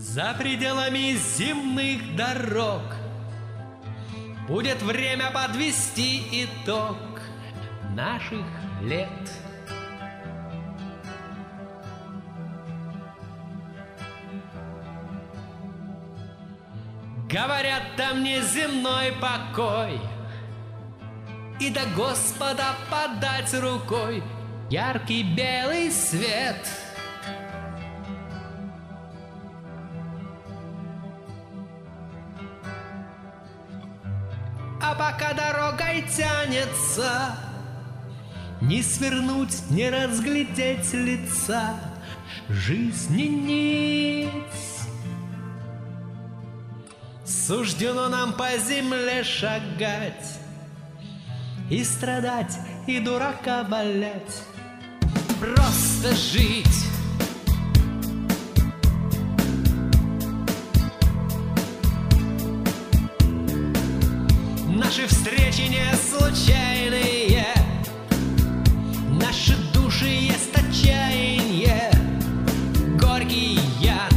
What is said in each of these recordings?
За пределами земных дорог будет время подвести итог наших лет. Говорят, там неземной покой, и до Господа подать рукой яркий белый свет. А пока дорогой тянется, не свернуть, не разглядеть лица жизни нить. Суждено нам по земле шагать и страдать, и дурака валять, просто жить. Наши встречи не случайные, наши души есть отчаяние, горький яд.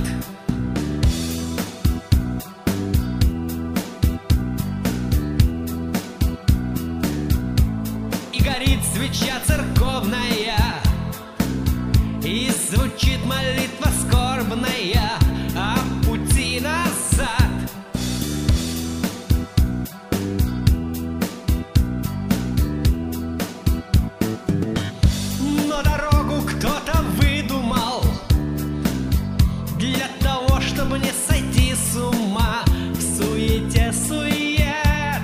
И горит свеча церковная, и звучит молитва скорбная о пути назад. Но дорогу кто-то выдумал для того, чтобы не сойти с ума в суете сует.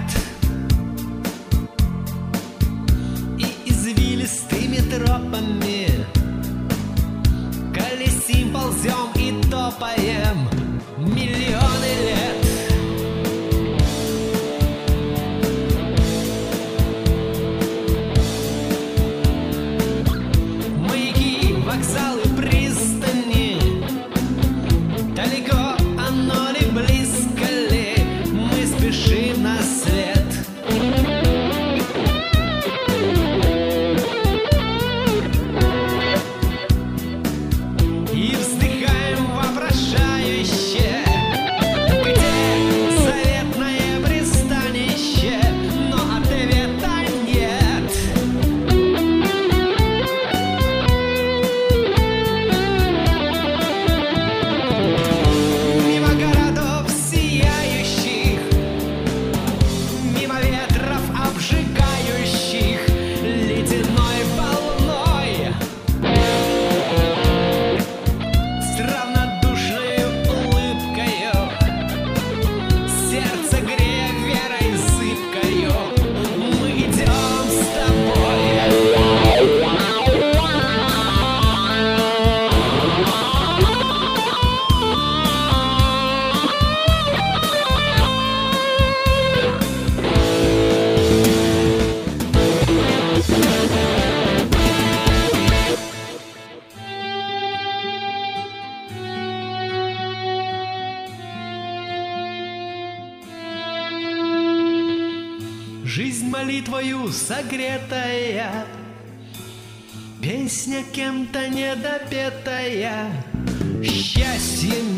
И извилистыми тропами колесим, ползем и топаем миллионы лет. Маяки, вокзалы, пристани, далеко оно ли, близко ли, мы спешим на след. И вздыхаем вопрошающе, где заветное пристанище, но ответа нет. Мимо городов сияющих, мимо ветров обжигающих ледяной волной, с равнодушной улыбкою, сердце грея верой зыбкою, мы идем с тобой. Жизнь молитвою согретая, песня кем-то недопетая, счастьем